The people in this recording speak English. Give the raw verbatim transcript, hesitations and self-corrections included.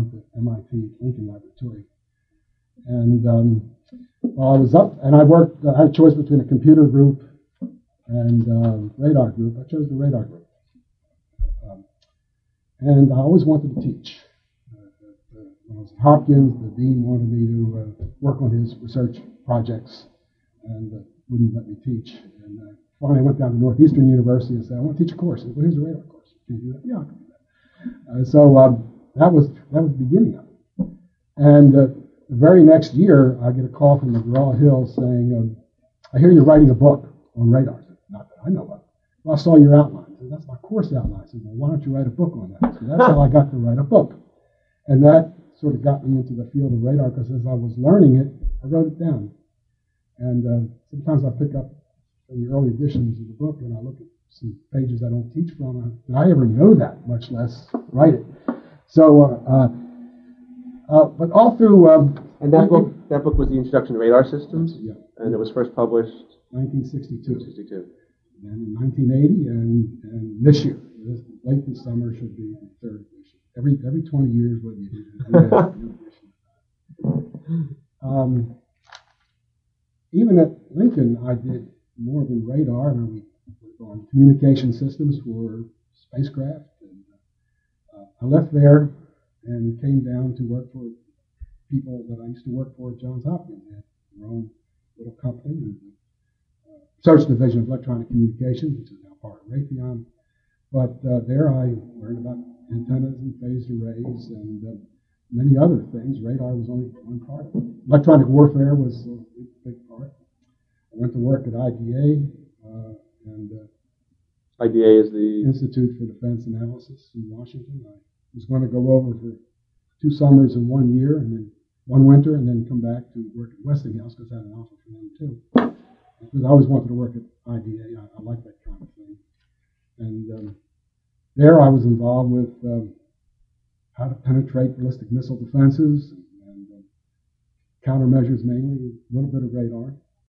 went to M I T Lincoln Laboratory. And um, while I was up, and I worked, I had a choice between a computer group and um, radar group. I chose the radar group. Um, and I always wanted to teach. Uh, uh, when I was at Hopkins, the dean wanted me to uh, work on his research projects and uh, wouldn't let me teach. And uh, finally I went down to Northeastern University and said, I want to teach a course. I said, well, here's a radar course. Can you do that? Yeah, I can do that. Uh, so um, that was that was the beginning of it. And uh, the very next year, I get a call from McGraw-Hill saying, um, I hear you're writing a book on radar. I said, not that I know of. Well, I saw your outline. I said, that's my course outline. I said, well, why don't you write a book on that? So that's how I got to write a book. And that sort of got me into the field of radar, because as I was learning it, I wrote it down. And uh, sometimes I pick up the early editions of the book and I look at some pages I don't teach from. Did I ever know that, much less write it? So, uh, uh, but all through... Um, and that book that book was The Introduction to Radar Systems? Yeah. And it was first published? nineteen sixty-two. sixty-two. And in nineteen eighty, and, and this year, this, late this summer, should be the third edition. Every every twenty years, whether you do a new edition. Um, even at Lincoln, I did more than radar. I mean, we worked on communication systems for spacecraft. And, uh, I left there and came down to work for people that I used to work for at Johns Hopkins. They had their own little company, and uh, research division of electronic communications, which is now part of Raytheon. But uh, there I learned about antennas and phased arrays and uh, many other things. Radar was only one part of it. Electronic warfare was a big, big part. I went to work at I D A, uh, and uh, I D A is the Institute for Defense Analysis in Washington. I was going to go over for two summers in one year, and then one winter, and then come back to work at Westinghouse, because I had an offer for them too. Because I always wanted to work at I D A. I, I like that kind of thing. And um, there I was involved with um, how to penetrate ballistic missile defenses and uh, countermeasures mainly, a little bit of radar.